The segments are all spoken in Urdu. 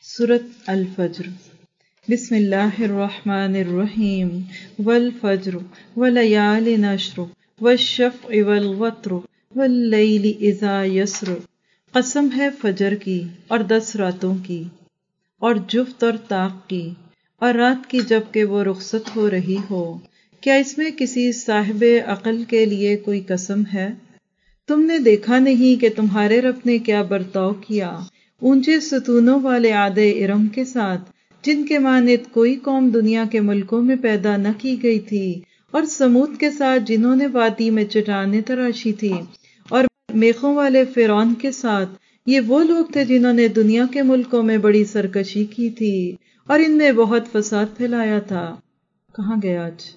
سورۃ الفجر۔ بسم اللہ الرحمن الرحیم۔ والفجر ولیال عشر والشفع والوتر واللیل اذا یسر۔ قسم ہے فجر کی اور 10 راتوں کی اور جفت اور طاق کی اور رات کی جب کہ وہ رخصت ہو رہی ہو۔ کیا اس میں کسی صاحب عقل کے لیے کوئی قسم ہے؟ تم نے دیکھا نہیں کہ تمہارے رب نے کیا برتاؤ کیا اونچے ستونوں والے عاد ارم کے ساتھ، جن کے مانند کوئی قوم دنیا کے ملکوں میں پیدا نہ کی گئی تھی، اور سمود کے ساتھ جنہوں نے وادی میں چٹانیں تراشی تھی، اور میخوں والے فرعون کے ساتھ یہ وہ لوگ تھے جنہوں نے دنیا کے ملکوں میں بڑی سرکشی کی تھی اور ان میں بہت فساد پھیلایا تھا۔ کہاں گیا آج؟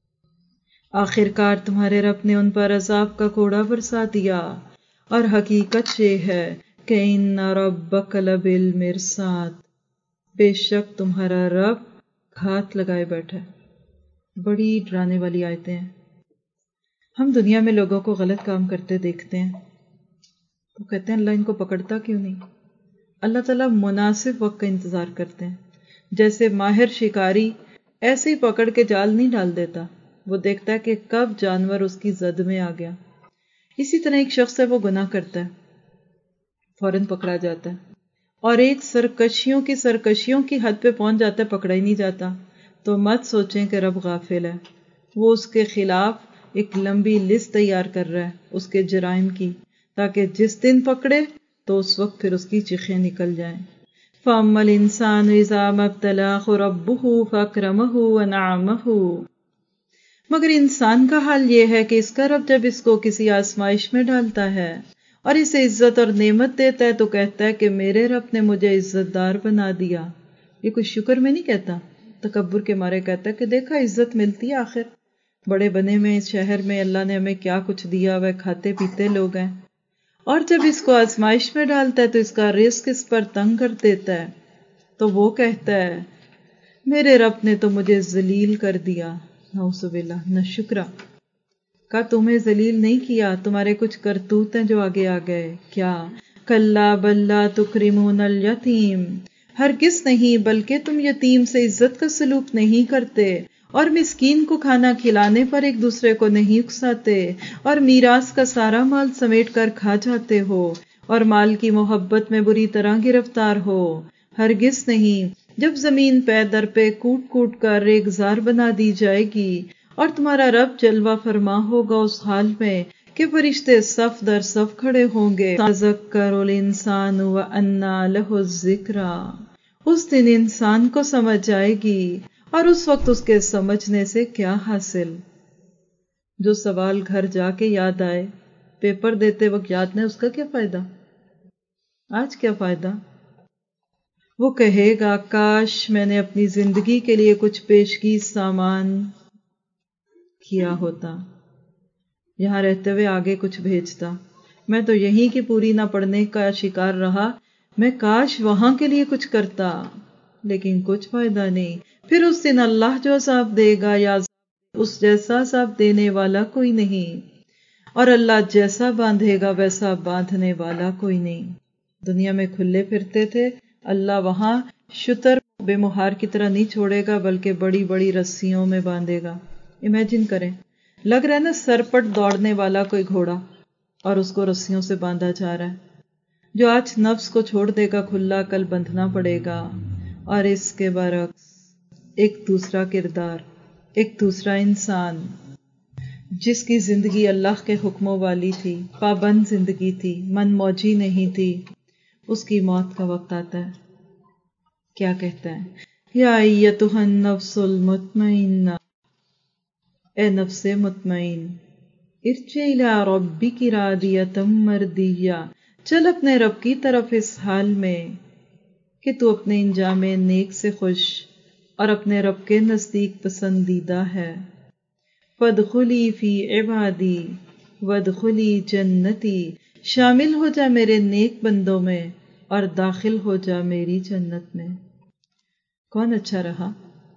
آخر کار تمہارے رب نے ان پر عذاب کا کوڑا برسا دیا، اور حقیقت یہ ہے کہ ان ربک لبالمرصاد، بے شک تمہارا رب گھات لگائے بیٹھا ہے۔ بڑی ڈرانے والی آیتیں ہیں۔ ہم دنیا میں لوگوں کو غلط کام کرتے دیکھتے ہیں تو کہتے ہیں اللہ ان کو پکڑتا کیوں نہیں؟ اللہ تعالیٰ مناسب وقت کا انتظار کرتے ہیں۔ جیسے ماہر شکاری ایسے ہی پکڑ کے جال نہیں ڈال دیتا، وہ دیکھتا ہے کہ کب جانور اس کی زد میں آ گیا۔ اسی طرح ایک شخص ہے، وہ گناہ کرتا ہے، فوراً پکڑا جاتا ہے، اور ایک سرکشیوں کی حد پہ پہنچ جاتا ہے، پکڑا ہی نہیں جاتا۔ تو مت سوچیں کہ رب غافل ہے، وہ اس کے خلاف ایک لمبی لسٹ تیار کر رہا ہے اس کے جرائم کی، تاکہ جس دن پکڑے تو اس وقت پھر اس کی چیخیں نکل جائیں۔ فَأَمَّا الْإِنسَانُ إِذَا مَا ابْتَلَاهُ رَبُّهُ فَأَكْرَمَهُ وَنَعَمَهُ۔ مگر انسان کا حال یہ ہے کہ اس کا رب جب اس کو کسی آزمائش میں ڈالتا ہے اور اسے عزت اور نعمت دیتا ہے تو کہتا ہے کہ میرے رب نے مجھے عزت دار بنا دیا۔ یہ کوئی شکر میں نہیں کہتا، تکبر کے مارے کہتا ہے کہ دیکھا عزت ملتی ہے، آخر بڑے بنے میں اس شہر میں اللہ نے ہمیں کیا کچھ دیا ہوا ہے، کھاتے پیتے لوگ ہیں۔ اور جب اس کو آزمائش میں ڈالتا ہے تو اس کا رزق اس پر تنگ کر دیتا ہے، تو وہ کہتا ہے میرے رب نے تو مجھے ذلیل کر دیا۔ نعوذ باللہ، نہ شکرا کا تمہیں ذلیل نہیں کیا، تمہارے کچھ کرتوت ہیں جو آگے آ گئے۔ کیا کلا بل لا تکرمون الیتیم، ہرگز نہیں، بلکہ تم یتیم سے عزت کا سلوک نہیں کرتے، اور مسکین کو کھانا کھلانے پر ایک دوسرے کو نہیں اکساتے، اور میراث کا سارا مال سمیٹ کر کھا جاتے ہو، اور مال کی محبت میں بری طرح گرفتار ہو۔ ہرگز نہیں، جب زمین پے در پہ کوٹ کوٹ کر ریگزار بنا دی جائے گی، اور تمہارا رب جلوہ فرما ہوگا اس حال میں کہ فرشتے صف در صف کھڑے ہوں گے۔ تذکر الانسان وانى له الذکریٰ، اس دن انسان کو سمجھ آئے گی، اور اس وقت اس کے سمجھنے سے کیا حاصل؟ جو سوال گھر جا کے یاد آئے، پیپر دیتے وقت یاد نہیں، اس کا کیا فائدہ؟ آج کیا فائدہ؟ وہ کہے گا کاش میں نے اپنی زندگی کے لیے کچھ پیشگی سامان کیا ہوتا، یہاں رہتے ہوئے آگے کچھ بھیجتا، میں تو یہیں کی پوری نہ پڑھنے کا شکار رہا، میں کاش وہاں کے لیے کچھ کرتا، لیکن کچھ فائدہ نہیں۔ پھر اس دن اللہ جو عذاب دے گا، یا اس جیسا عذاب دینے والا کوئی نہیں، اور اللہ جیسا باندھے گا ویسا باندھنے والا کوئی نہیں۔ دنیا میں کھلے پھرتے تھے، اللہ وہاں شتر بے مہار کی طرح نہیں چھوڑے گا، بلکہ بڑی بڑی رسیوں میں باندھے گا۔ امیجن کریں، لگ رہا ہے نا سرپٹ دوڑنے والا کوئی گھوڑا، اور اس کو رسیوں سے باندھا جا رہا ہے۔ جو آج نفس کو چھوڑ دے گا کھلا، کل بندھنا پڑے گا۔ اور اس کے برعکس ایک دوسرا کردار، ایک دوسرا انسان جس کی زندگی اللہ کے حکموں والی تھی، پابند زندگی تھی، من موجی نہیں تھی، اس کی موت کا وقت آتا ہے، کیا کہتا ہے؟ یا ایتھا النفس المطمئنہ، اے نفس مطمئن، ارجعی الی ربک راضیۃ مرضیہ، چل اپنے رب کی طرف اس حال میں کہ تو اپنے انجام نیک سے خوش اور اپنے رب کے نزدیک پسندیدہ ہے۔ فادخلی فی عبادی وادخلی جنتی، شامل ہو جا میرے نیک بندوں میں اور داخل ہو جا میری جنت میں۔ کون اچھا رہا؟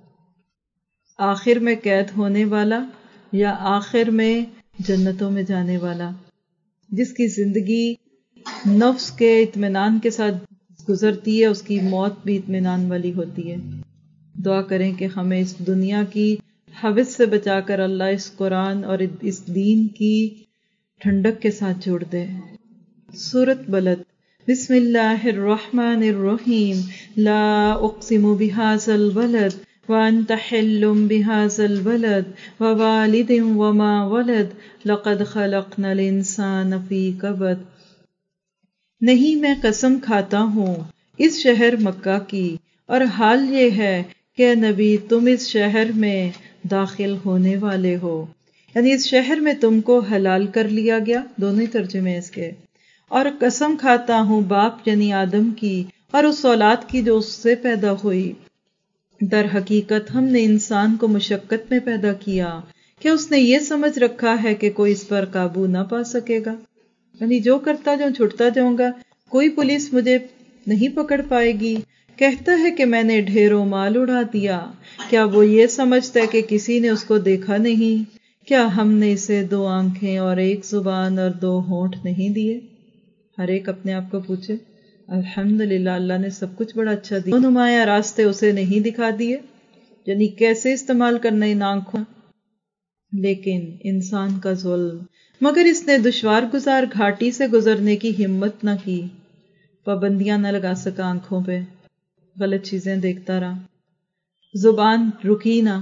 آخر میں قید ہونے والا یا آخر میں جنتوں میں جانے والا؟ جس کی زندگی نفس کے اطمینان کے ساتھ گزرتی ہے اس کی موت بھی اطمینان والی ہوتی ہے۔ دعا کریں کہ ہمیں اس دنیا کی حوث سے بچا کر اللہ اس قرآن اور اس دین کی ٹھنڈک کے ساتھ جوڑ دے۔ سورۃ بلد۔ بسم اللہ الرحمن الرحیم۔ لا اقسم بہذا البلد وانت حل بہذا البلد ووالد وما ولد لقد خلقنا الانسان فی کبد۔ نہیں، میں قسم کھاتا ہوں اس شہر مکہ کی، اور حال یہ ہے کہ نبی تم اس شہر میں داخل ہونے والے ہو، یعنی اس شہر میں تم کو حلال کر لیا گیا، دونوں ترجمے اس کے۔ اور قسم کھاتا ہوں باپ یعنی آدم کی اور اس اولاد کی جو اس سے پیدا ہوئی، در حقیقت ہم نے انسان کو مشقت میں پیدا کیا کہ اس نے یہ سمجھ رکھا ہے کہ کوئی اس پر قابو نہ پا سکے گا، یعنی جو کرتا جاؤں چھٹتا جاؤں گا، کوئی پولیس مجھے نہیں پکڑ پائے گی۔ کہتا ہے کہ میں نے ڈھیروں مال اڑا دیا، کیا وہ یہ سمجھتا ہے کہ کسی نے اس کو دیکھا نہیں؟ کیا ہم نے اسے 2 آنکھیں اور 1 زبان اور 2 ہونٹ نہیں دیے؟ ہر ایک اپنے آپ کو پوچھے۔ الحمدللہ، اللہ نے سب کچھ بڑا اچھا دیا، نمایاں راستے اسے نہیں دکھا دیے، یعنی کیسے استعمال کرنا ان آنکھوں۔ لیکن انسان کا ظلم، مگر اس نے دشوار گزار گھاٹی سے گزرنے کی ہمت نہ کی، پابندیاں نہ لگا سکا آنکھوں پہ، غلط چیزیں دیکھتا رہا، زبان رکی نہ،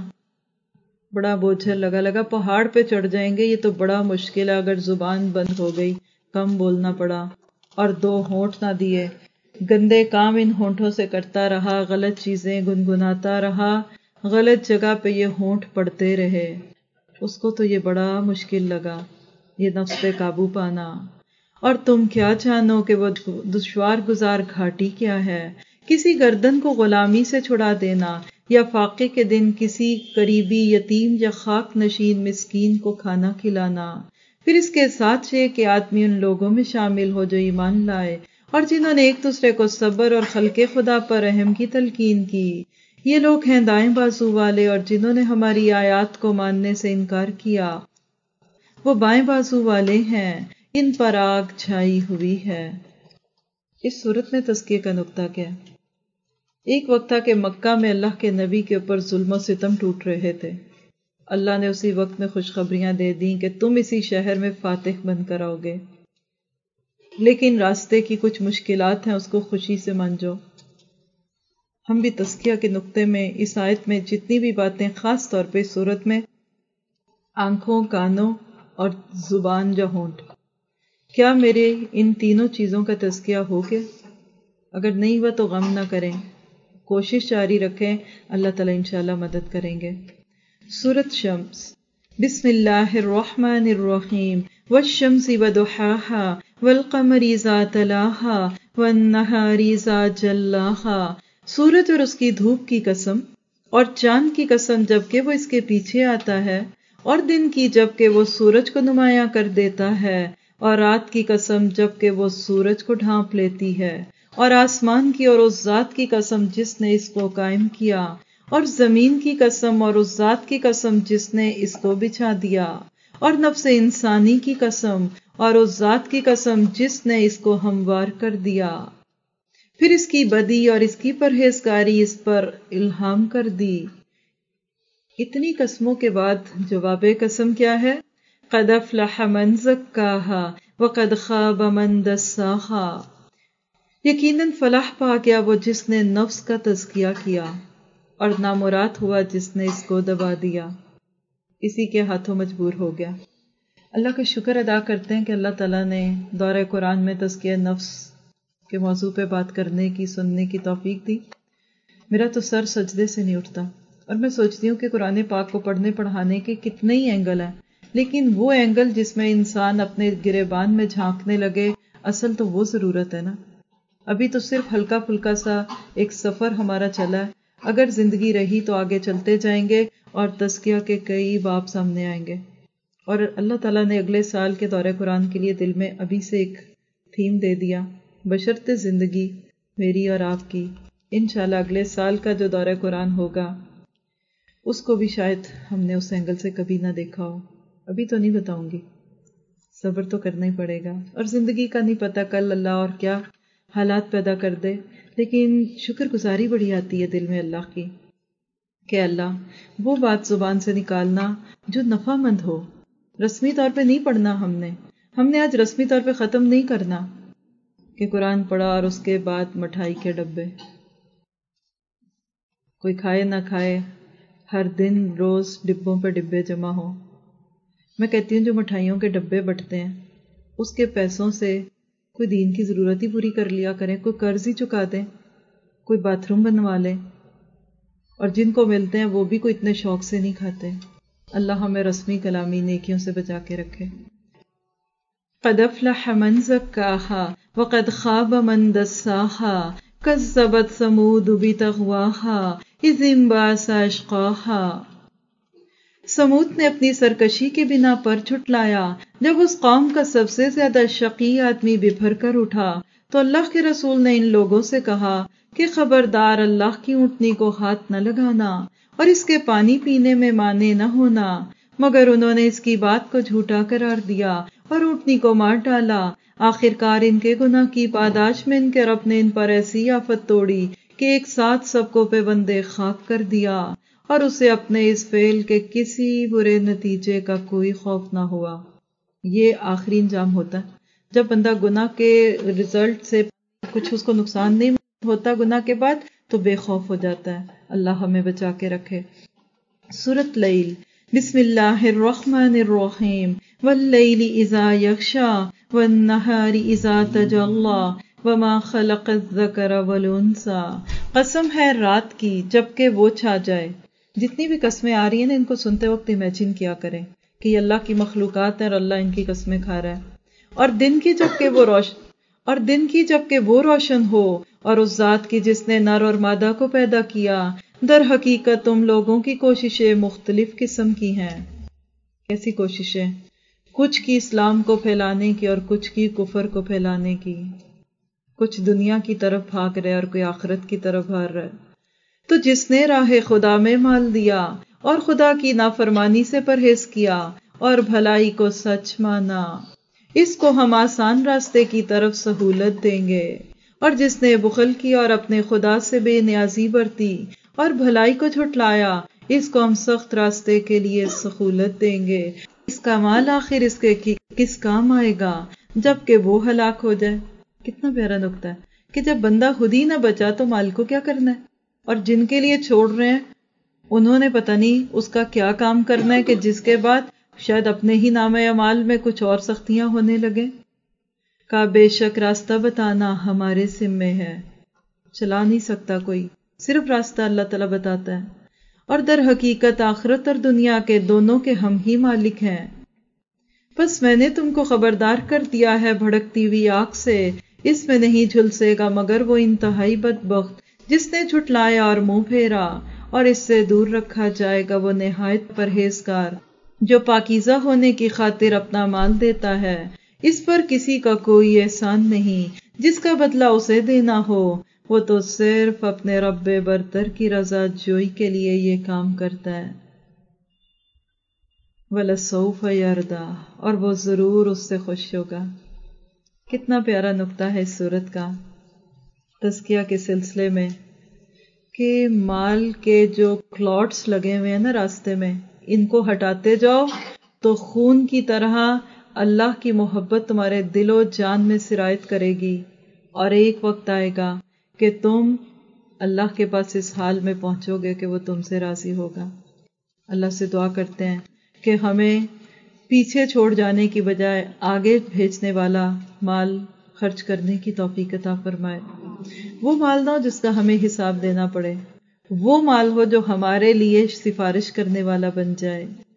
بڑا بوجھل لگا پہاڑ پہ چڑھ جائیں گے، یہ تو بڑا مشکل ہے اگر زبان بند ہو گئی، کم بولنا پڑا، اور 2 ہونٹ نہ دیے، گندے کام ان ہونٹوں سے کرتا رہا، غلط چیزیں گنگناتا رہا، غلط جگہ پہ یہ ہونٹ پڑتے رہے، اس کو تو یہ بڑا مشکل لگا یہ نفس پہ قابو پانا۔ اور تم کیا جانو کہ وہ دشوار گزار گھاٹی کیا ہے؟ کسی گردن کو غلامی سے چھڑا دینا، یا فاقے کے دن کسی قریبی یتیم یا خاک نشین مسکین کو کھانا کھلانا، پھر اس کے ساتھ یہ کہ آدمی ان لوگوں میں شامل ہو جو ایمان لائے اور جنہوں نے ایک دوسرے کو صبر اور خلق خدا پر رحم کی تلقین کی۔ یہ لوگ ہیں دائیں بازو والے، اور جنہوں نے ہماری آیات کو ماننے سے انکار کیا وہ بائیں بازو والے ہیں، ان پر آگ چھائی ہوئی ہے۔ اس صورت میں تزکیے کا نقطہ کیا ہے؟ ایک وقت تھا کہ مکہ میں اللہ کے نبی کے اوپر ظلم و ستم ٹوٹ رہے تھے، اللہ نے اسی وقت میں خوشخبریاں دے دیں کہ تم اسی شہر میں فاتح بن کر آؤ گے، لیکن راستے کی کچھ مشکلات ہیں، اس کو خوشی سے منجو۔ ہم بھی تزکیہ کے نقطے میں اس آیت میں جتنی بھی باتیں، خاص طور پہ اس صورت میں آنکھوں، کانوں اور زبان یا ہونٹ، کیا میرے ان تینوں چیزوں کا تزکیہ ہو گیا؟ اگر نہیں ہوا تو غم نہ کریں، کوشش جاری رکھیں، اللہ تعالیٰ انشاءاللہ مدد کریں گے۔ سورۃ شمس۔ بسم اللہ الرحمن الرحیم۔ والشمس وضحاها والقمر اذا تلاها والنہار اذا جلاها۔ سورج اور اس کی دھوپ کی قسم، اور چاند کی قسم جبکہ وہ اس کے پیچھے آتا ہے، اور دن کی جبکہ وہ سورج کو نمایاں کر دیتا ہے، اور رات کی قسم جبکہ وہ سورج کو ڈھانپ لیتی ہے، اور آسمان کی اور اس ذات کی قسم جس نے اس کو قائم کیا، اور زمین کی قسم اور اس ذات کی قسم جس نے اس کو بچھا دیا، اور نفس انسانی کی قسم اور اس ذات کی قسم جس نے اس کو ہموار کر دیا، پھر اس کی بدی اور اس کی پرہیزگاری اس پر الہام کر دی۔ اتنی قسموں کے بعد جواب قسم کیا ہے؟ قد افلح من زکاہا وقد خاب من دساہا۔ یقیناً فلاح پا گیا وہ جس نے نفس کا تزکیہ کیا، اور نامراد ہوا جس نے اس کو دبا دیا، اسی کے ہاتھوں مجبور ہو گیا۔ اللہ کا شکر ادا کرتے ہیں کہ اللہ تعالیٰ نے دورہ قرآن میں تزکیہ نفس کے موضوع پہ بات کرنے کی، سننے کی توفیق دی۔ میرا تو سر سجدے سے نہیں اٹھتا، اور میں سوچتی ہوں کہ قرآن پاک کو پڑھنے پڑھانے کے کتنے ہی اینگل ہیں، لیکن وہ اینگل جس میں انسان اپنے گریبان میں جھانکنے لگے، اصل تو وہ ضرورت ہے نا۔ ابھی تو صرف ہلکا پھلکا سا ایک سفر ہمارا چلا ہے، اگر زندگی رہی تو آگے چلتے جائیں گے اور تزکیہ کے کئی باب سامنے آئیں گے۔ اور اللہ تعالیٰ نے اگلے سال کے دورہ قرآن کے لیے دل میں ابھی سے ایک تھیم دے دیا، بشرط زندگی میری اور آپ کی۔ انشاءاللہ اگلے سال کا جو دورہ قرآن ہوگا اس کو بھی شاید ہم نے اس اینگل سے کبھی نہ دیکھا ہو، ابھی تو نہیں بتاؤں گی، صبر تو کرنا ہی پڑے گا، اور زندگی کا نہیں پتہ کل اللہ اور کیا حالات پیدا کر دے۔ لیکن شکر گزاری بڑی آتی ہے دل میں اللہ کی کہ اللہ وہ بات زبان سے نکالنا جو نفع مند ہو. رسمی طور پہ نہیں پڑھنا ہم نے آج رسمی طور پہ ختم نہیں کرنا کہ قرآن پڑھا اور اس کے بعد مٹھائی کے ڈبے، کوئی کھائے نہ کھائے، ہر دن روز ڈبوں پہ ڈبے جمع ہو. میں کہتی ہوں جو مٹھائیوں کے ڈبے بٹتے ہیں اس کے پیسوں سے کوئی دین کی ضرورت ہی پوری کر لیا کریں، کوئی قرض ہی چکا دیں، کوئی باتھ روم بنوا لیں، اور جن کو ملتے ہیں وہ بھی کوئی اتنے شوق سے نہیں کھاتے. اللہ ہمیں رسمی کلامی نیکیوں سے بچا کے رکھے. قد افلح من زکاها وقد خاب من دساها كذبت ثمود بطغواها اذ انبعث اشقاها. سمود نے اپنی سرکشی کی بنا پر جھٹلایا جب اس قوم کا سب سے زیادہ شقی آدمی بپھر کر اٹھا تو اللہ کے رسول نے ان لوگوں سے کہا کہ خبردار اللہ کی اونٹنی کو ہاتھ نہ لگانا اور اس کے پانی پینے میں مانے نہ ہونا، مگر انہوں نے اس کی بات کو جھوٹا قرار دیا اور اونٹنی کو مار ڈالا. آخرکار ان کے گناہ کی پاداش میں ان کے رب نے ان پر ایسی آفت توڑی کہ ایک ساتھ سب کو پابندِ خاک کر دیا اور اسے اپنے اس فعل کے کسی برے نتیجے کا کوئی خوف نہ ہوا. یہ آخری انجام ہوتا ہے جب بندہ گناہ کے رزلٹ سے کچھ اس کو نقصان نہیں ہوتا گناہ کے بعد تو بے خوف ہو جاتا ہے. اللہ ہمیں بچا کے رکھے. سورۃ لیل. بسم اللہ الرحمن الرحیم. واللیل اذا یغشی والنہار اذا تجلی وما خلق الذکر والانثی. قسم ہے رات کی جبکہ وہ چھا جائے. جتنی بھی قسمیں آ رہی ہیں نا ان کو سنتے وقت امیجن کیا کریں کہ یہ اللہ کی مخلوقات ہیں اور اللہ ان کی قسمیں کھا رہا ہے. اور دن کی جبکہ وہ روشن ہو اور اس ذات کی جس نے نر اور مادہ کو پیدا کیا. در حقیقت تم لوگوں کی کوششیں مختلف قسم کی ہیں. کیسی کوششیں؟ کچھ کی اسلام کو پھیلانے کی اور کچھ کی کفر کو پھیلانے کی. کچھ دنیا کی طرف بھاگ رہے اور کوئی آخرت کی طرف بھاگ رہے. تو جس نے راہ خدا میں مال دیا اور خدا کی نافرمانی سے پرہیز کیا اور بھلائی کو سچ مانا، اس کو ہم آسان راستے کی طرف سہولت دیں گے. اور جس نے بخل کیا اور اپنے خدا سے بے نیازی برتی اور بھلائی کو جھٹلایا، اس کو ہم سخت راستے کے لیے سہولت دیں گے. اس کا مال آخر اس کے کس کام آئے گا جب کہ وہ ہلاک ہو جائے. کتنا پیارا نکتہ ہے کہ جب بندہ خود ہی نہ بچا تو مال کو کیا کرنا ہے، اور جن کے لیے چھوڑ رہے ہیں انہوں نے پتہ نہیں اس کا کیا کام کرنا ہے کہ جس کے بعد شاید اپنے ہی نام اعمال میں کچھ اور سختیاں ہونے لگے. کا بے شک راستہ بتانا ہمارے ذمے ہے. چلا نہیں سکتا کوئی، صرف راستہ اللہ تعالیٰ بتاتا ہے. اور در حقیقت آخرت اور دنیا کے دونوں کے ہم ہی مالک ہیں. بس میں نے تم کو خبردار کر دیا ہے بھڑکتی ہوئی آگ سے، اس میں نہیں جھلسے گا مگر وہ انتہائی بدبخت جس نے جھٹلایا اور منہ پھیرا، اور اس سے دور رکھا جائے گا وہ نہایت پرہیزگار جو پاکیزہ ہونے کی خاطر اپنا مال دیتا ہے. اس پر کسی کا کوئی احسان نہیں جس کا بدلہ اسے دینا ہو، وہ تو صرف اپنے رب برتر کی رضا جوئی کے لیے یہ کام کرتا ہے. وَلَسَوْفَ يَرْضَىٰ، اور وہ ضرور اس سے خوش ہوگا. کتنا پیارا نکتہ ہے اس سورت کا تزکیہ کے سلسلے میں کہ مال کے جو کلاٹس لگے ہوئے ہیں نا راستے میں، ان کو ہٹاتے جاؤ تو خون کی طرح اللہ کی محبت تمہارے دل و جان میں سرایت کرے گی، اور ایک وقت آئے گا کہ تم اللہ کے پاس اس حال میں پہنچو گے کہ وہ تم سے راضی ہوگا. اللہ سے دعا کرتے ہیں کہ ہمیں پیچھے چھوڑ جانے کی بجائے آگے بھیجنے والا مال خرچ کرنے کی توفیق عطا فرمائے. وہ مال نہ ہو جس کا ہمیں حساب دینا پڑے، وہ مال ہو جو ہمارے لیے سفارش کرنے والا بن جائے.